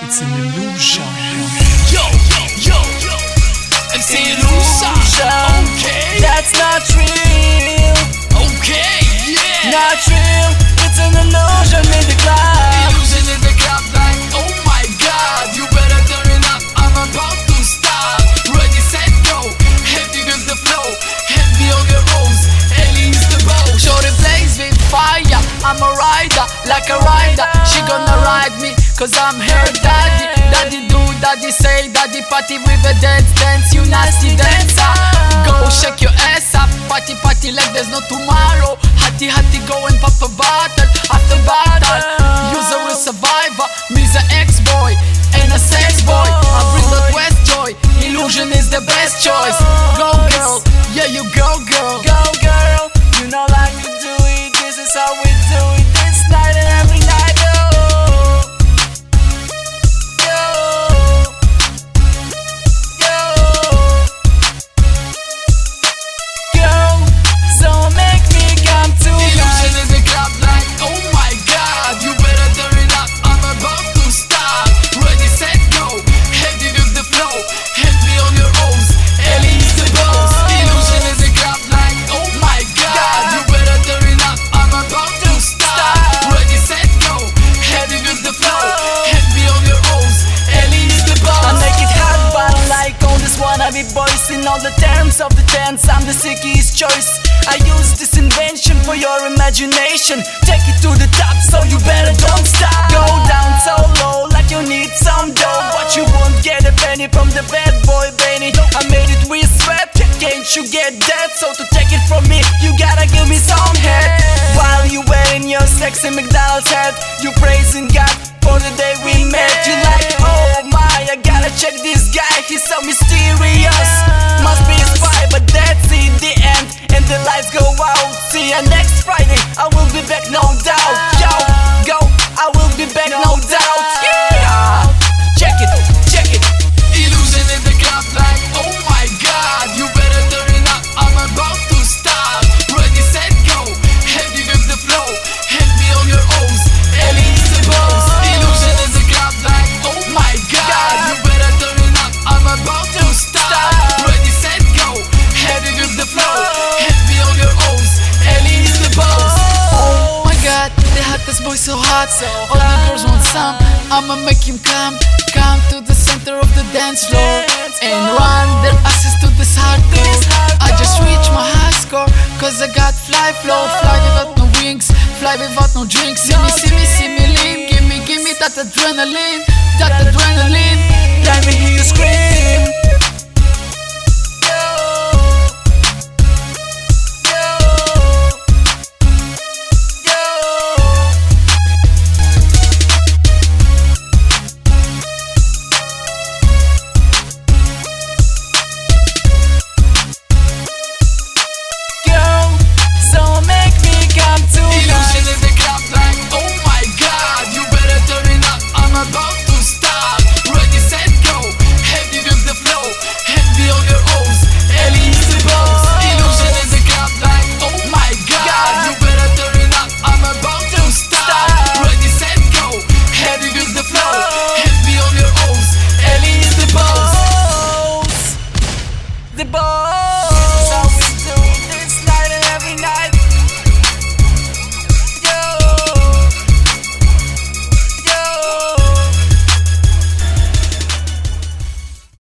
it's an illusion. Yo, it's an illusion. Okay, That's not real. okay, yeah. Not real. It's an illusion in the club. Illusion in the club, like, oh my god, you better turn it up, I'm about to start. Ready, set, go, heavy with the flow, heavy on your rose, Ellie's the bow. Show the blaze with fire, I'm a rider, like a rider. She gonna ride me, cause I'm her daddy. Daddy do, daddy say, daddy party with a dance, you nasty dancer. Go shake your ass up, party like there's no tomorrow. Hattie, go and pop a bottle after battle. User is survivor, me's an ex-boy and a sex boy. I bring the West joy, illusion is the best choice. Go girl, yeah you go girl. Go girl, you know like we do it. This is how we do it. This night and every night. Illusion in the club, like, oh my god, you better turn it up, I'm about to start. Ready, set, go, heavy with the flow, heavy on your O's, Ellie's the boss. Illusion in the club, like, oh my god, you better turn it up, I'm about to start. Ready, set, go, heavy with the flow, heavy on your O's, Ellie's the boss. I make it hard, but like all this wannabe boys. In all the terms of the dance, I'm the sickiest choice. I use this invention for your imagination. Take it to the top, so you better don't stop. Go down so low, like you need some dough, but you won't get a penny from the bad boy Benny. I made it with sweat, can't you get that? So to take it from me, you gotta give me some head. While you wearing your sexy McDonald's hat, you praising God for the day we met. You like, oh my, I gotta check this guy, he's so mysterious. Must be a spy, but that's it, the end. And the lights go out. See ya next Friday, I will be back, no doubt. Yo, go, I will be back, no doubt. Yeah, check it. Illusion in the club, like, oh my god, you better turn it up, I'm about to start. Ready, set, go, heavy with the flow, heavy on your O's, Ellie's the boss. Illusion in the club, like, oh my god, you better turn it up, I'm about to start. Ready, set, go, heavy with the flow, heavy on your O's, Ellie's the boss. Oh my god, the hottest boy so hot, all the girls want some, I'ma make him come to the center of the dance floor and run their asses to this hardcore. I just reached my high score, cause I got fly flow, fly without no wings, fly without no drinks. See me lean, give me that adrenaline. Let me hear you scream.